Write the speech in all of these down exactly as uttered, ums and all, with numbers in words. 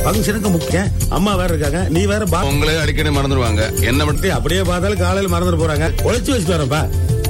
ஃபங்க்ஷனுக்கு முக்கியம். அம்மா வேற இருக்காங்க, நீ வேற உங்களே அடிக்கடி மறந்துடுவாங்க. என்ன மட்டும் அப்படியே பார்த்தாலும் காலையில மறந்துட்டு போறாங்க. ஒளிச்சு வச்சுட்டு வரப்பா.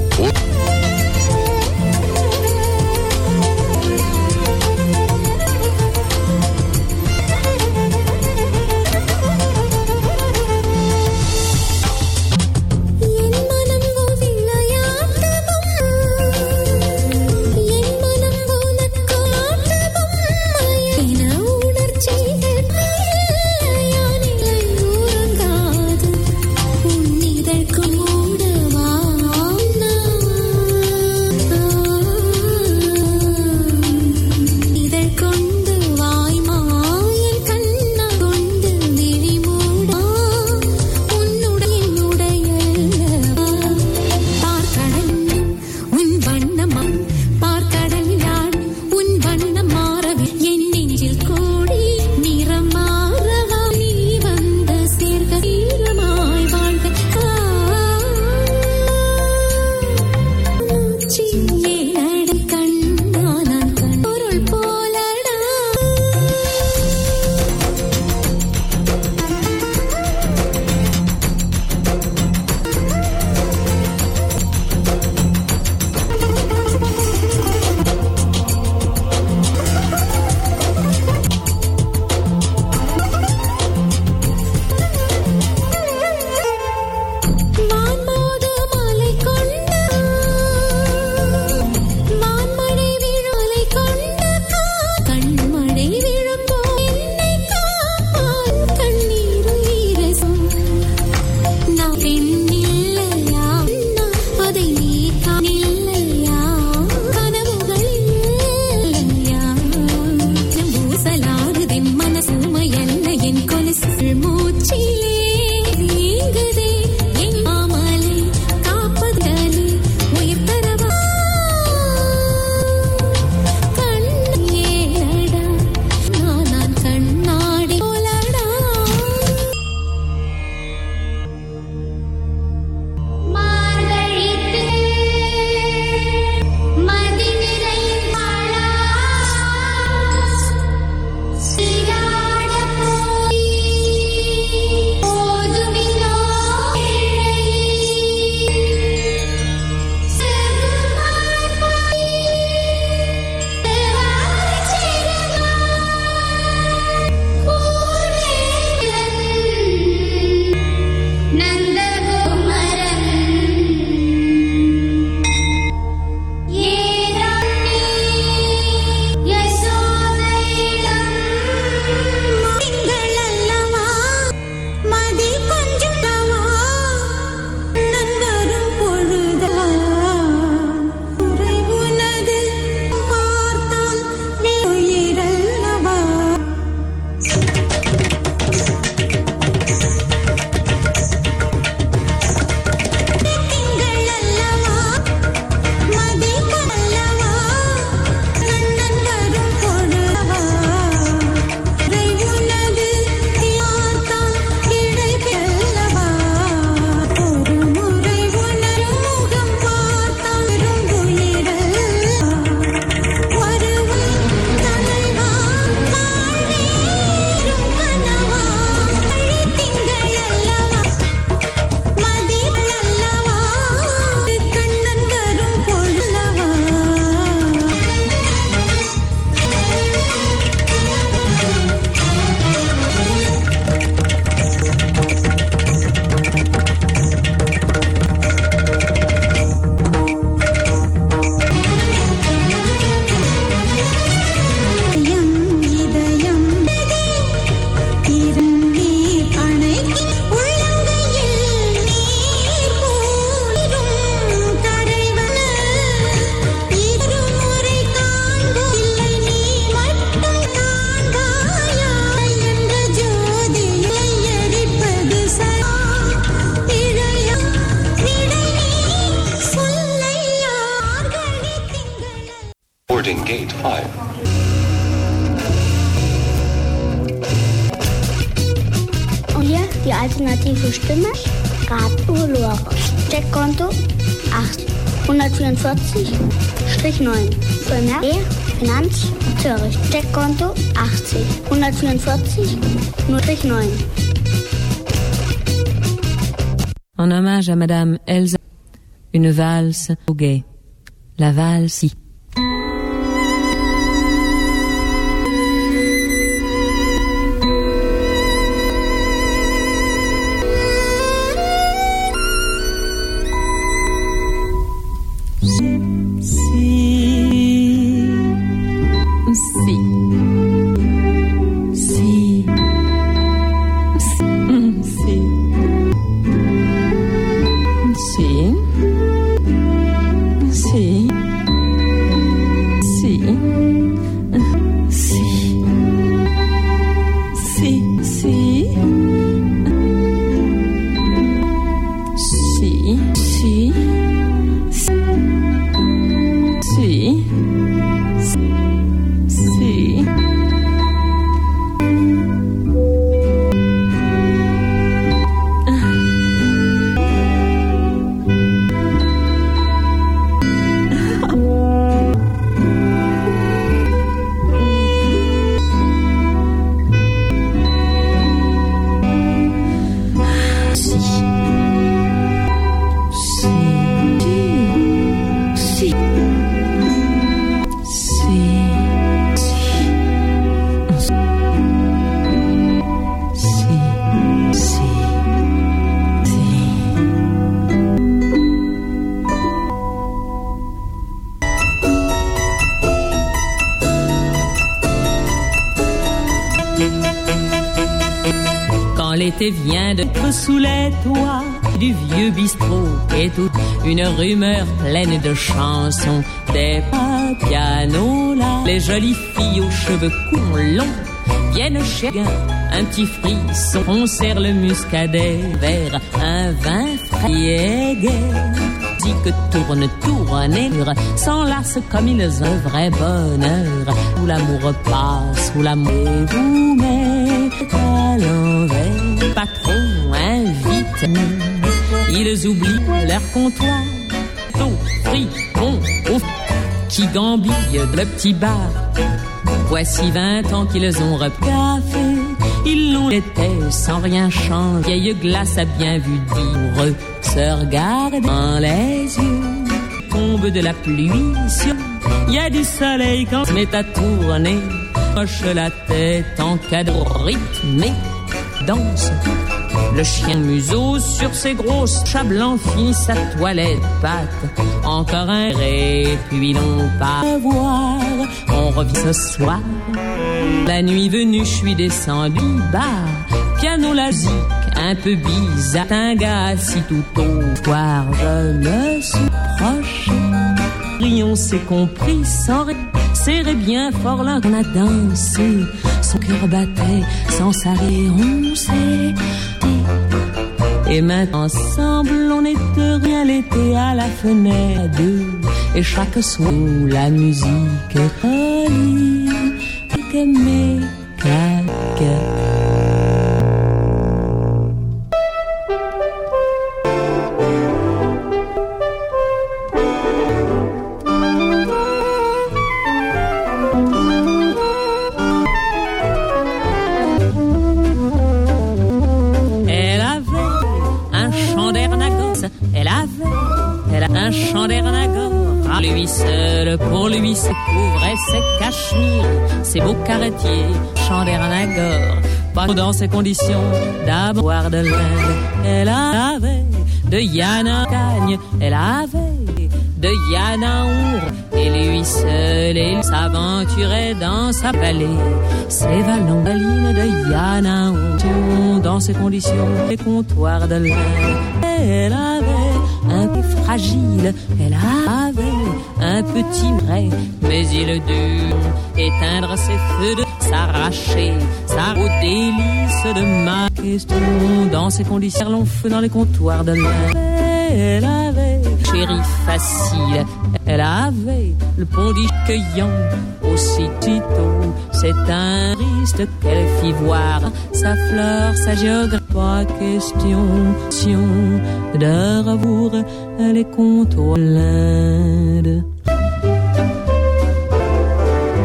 Boarding gate five. Und hier die alternative Stimme, Radio Lora. Checkkonto acht vierundvierzig neun. Für mehr Finanz, Zürich. Steckkonto achtzig hundertvierundvierzig null neun. En hommage à Madame Elsa, une valse au guet. La valse. Vient de sous les toits du vieux bistrot et toute une rumeur pleine de chansons, des pianos là, les jolies filles aux cheveux courts longs viennent chez un petit frisson, on sert le muscadet vers un vin frais et gai. Dit que tourne, tourne et s'enlace comme ils ont un vrai bonheur, où l'amour passe, où l'amour vous met à l'envers. Patron invite, ils oublient leur comptoir, tôt, fripon, ouf, qui gambille le petit bar. Voici vingt ans qu'ils ont repris café, ils l'ont été sans rien changer. Vieille glace a bien vu dire, se regarde dans les yeux, tombe de la pluie sur, y a du soleil quand se met à tourner, hoche la tête en cadre rythmé, danse. Le chien museau sur ses grosses chats blancs finit sa toilette pâte. Encore un ré, puis l'on part voir. On revient ce soir. La nuit venue, je suis descendu bas. Piano, la musique, un peu bizarre. Un gars assis tout au soir. Je me suis proche. On s'est compris sans rire. Serré bien fort là qu'on a dansé. Son cœur battait sans s'arrêter. On s'est et maintenant ensemble on était rien l'été à la fenêtre deux. Et chaque soir la musique relie que mes caca. Un chant d'Ernagor, à lui seul, pour lui se couvrait ses cachemires, ses beaux carretiers, chant d'Ernagor, pas dans ces conditions d'avoir de l'Inde. Elle avait de Yana Cagne, elle avait de Yana Our, et lui seul, il s'aventurait dans sa vallée, ses vallons, la ligne de Yana Our, dans ces conditions, les comptoirs de l'Inde. Elle avait un peu fragile, elle avait un petit vrai, mais il dut éteindre ses feux de s'arracher, ça au délice de ma question. Dans ces conditions, l'on feu dans les comptoirs de l'air. Elle avait chérie facile, elle avait le pondit cueillant aussitôt. C'est un triste qu'elle fit voir sa fleur, sa géographie. Pas question de revoir les comptoirs de l'Inde.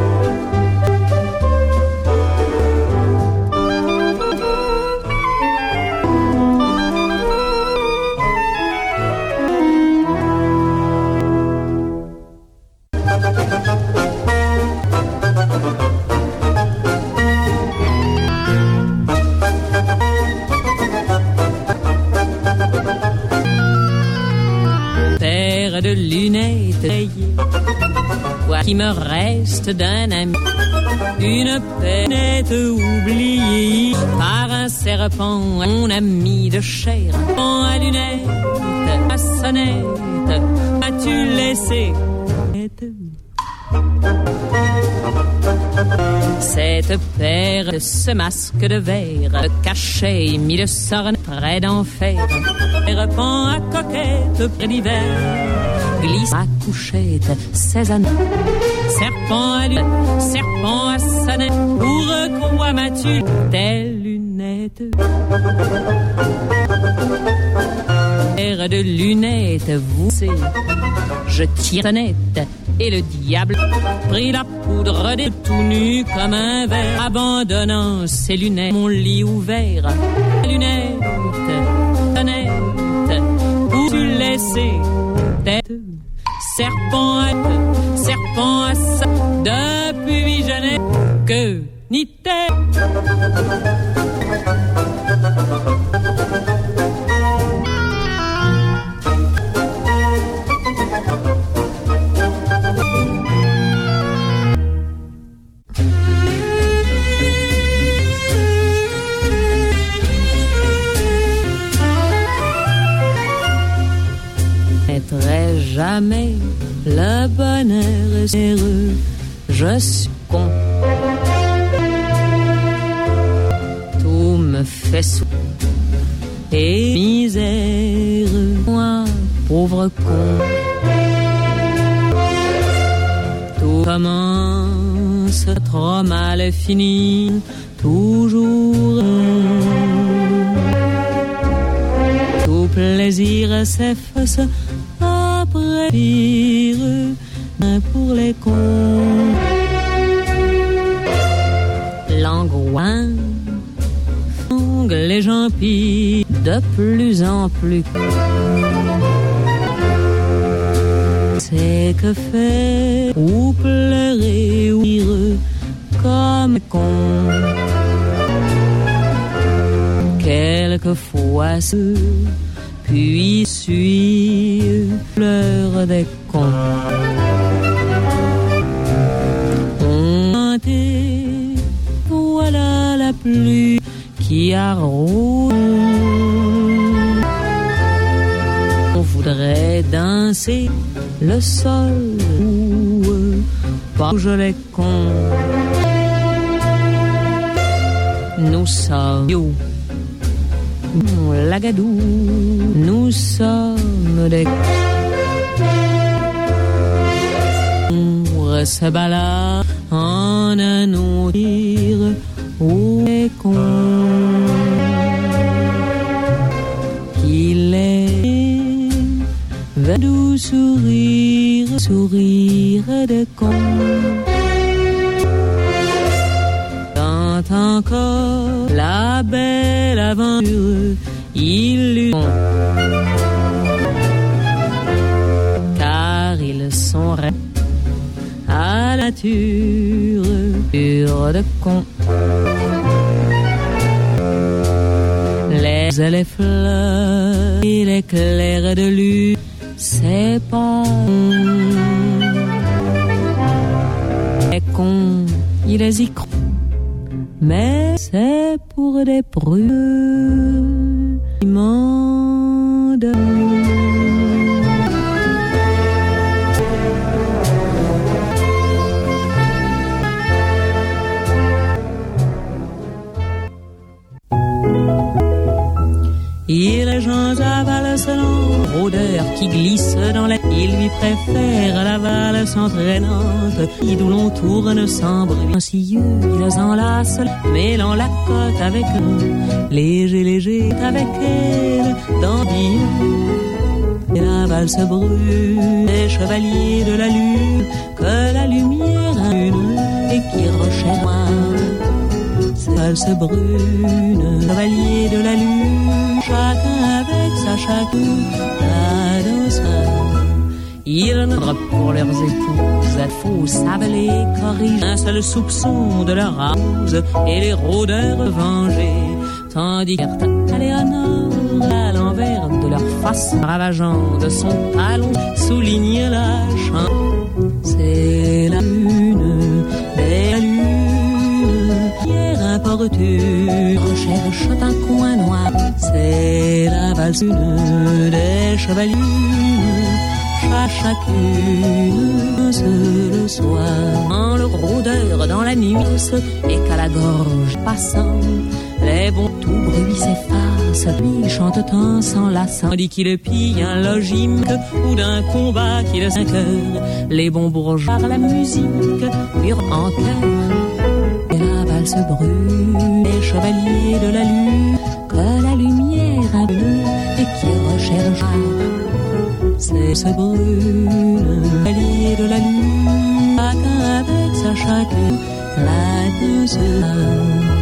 de lunettes rayées. Quoi qui me reste d'un ami, une peinette oubliée par un serpent, mon ami de chair. À lunettes, à sonnette, as-tu laissé cette paire de ce masque de verre caché et mis le sorne près d'enfer? Serpent à coquette près d'hiver, glisse à couchette, ses anneaux. Serpent à lunettes, serpent à sonnette, pourquoi m'as-tu tes lunettes? Paire de lunettes, vous savez, je tire sonnette. Et le diable prit la poudre des tout nu comme un verre, abandonnant ses lunettes, mon lit ouvert. Lunettes, sonnette, où tu laissais tête? Serpent à serpent à ça, depuis je n'ai que ni tête. Jamais le bonheur est heureux, je suis con. Tout me fait souffrir et misère, moi, pauvre con. Tout commence trop mal fini, toujours. Tout plaisir s'efface. Après pire pour les cons, l'angoisse les gens pis de plus en plus. C'est que faire ou pleurer ou rire comme con. Quelquefois ce puis suis fleur des cons. On chantait, voilà la pluie qui arrose. On voudrait danser le sol ou pas je les cons. Nous sommes yo. Lagadou, nous sommes des on se balade en un autre où les cons qu'il est va doux sourire, sourire de cons. Quand encore la belle aventure illusion, car ils sont raides à la nature pure de con. Les et les fleurs et les clairs de lune, c'est pas les cons, ils y croient. Mais c'est pour des prudes immondes. Et les gens avalent selon odeur qui glisse dans la... Ils lui préfèrent la valse entraînante, d'où l'on tourne sans bruit. Ainsi ils enlacent, mêlant la côte avec eux, léger, léger avec elle, dans le et la valse brûle, les chevaliers de la lune, que la lumière allume et qui rochait noir. Valse brune, chevalier de la lune, chacun avec sa chacune, la danse. Ils ne drapent pour leurs épouses, à faux savent les corriger, un seul soupçon de leur rose, et les rôdeurs vengés, tandis qu'Éléonore à l'envers fiers de leur face ravageant de son talon, souligne la chance. C'est la lune, des la lune, hier importune, recherche un coin noir. C'est la valse des chevaliers, chacune se le soir. Quand le rôdeur dans la nuit et qu'à la gorge passant, les bons tout bruit s'efface, lui chante un s'enlaçant, dit qu'il pille un logis ou d'un combat qui le cinq heures. Les bons bourgeois par la musique pure en cœur. Et la valse brûle, les chevaliers de la lune, que la lumière a bleu et qui recherche. C'est ce brûle, chevalier de la lune, chacun avec sa chacune, la de ce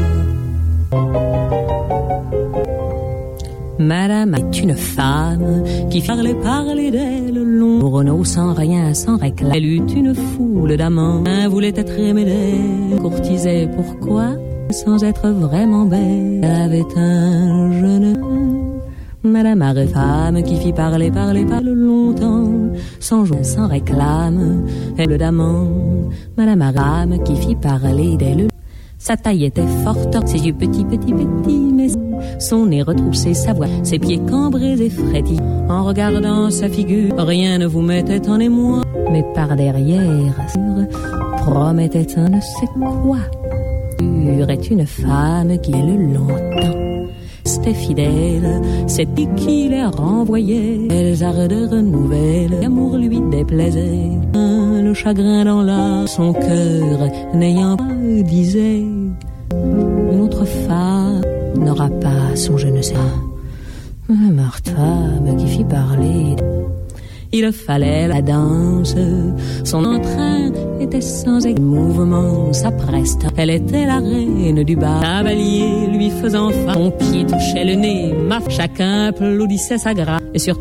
Madame est une femme qui parlait parler d'elle long. Renaud sans rien, sans réclame. Elle eut une foule d'amants. Un voulait être aimé d'elle, courtisait pourquoi, sans être vraiment belle. Elle avait un jeune Madame Arrêt, femme qui fit parler, parler, parler longtemps, sans joie, sans réclame. Elle d'amant, Madame Arrêt, qui fit parler d'elle. Sa taille était forte, ses yeux petits, petits, petits, mais son nez retroussé, sa voix, ses pieds cambrés et frétillés. En regardant sa figure, rien ne vous mettait en émoi, mais par derrière, promettait un ne sait quoi. Est une femme qui elle longtemps c'était fidèle, c'est qui les renvoyait. Elles ardeurs nouvelles, l'amour lui déplaisait. Le chagrin dans l'âme, son cœur n'ayant pas, disait, une autre femme n'aura pas son je ne sais. Une morte femme qui fit parler. Il fallait la danse, son entrain était sans mouvement, sa prestance. Elle était la reine du bal, cavalier lui faisant face. Son pied touchait le nez, ma chacun applaudissait sa grâce. Et surtout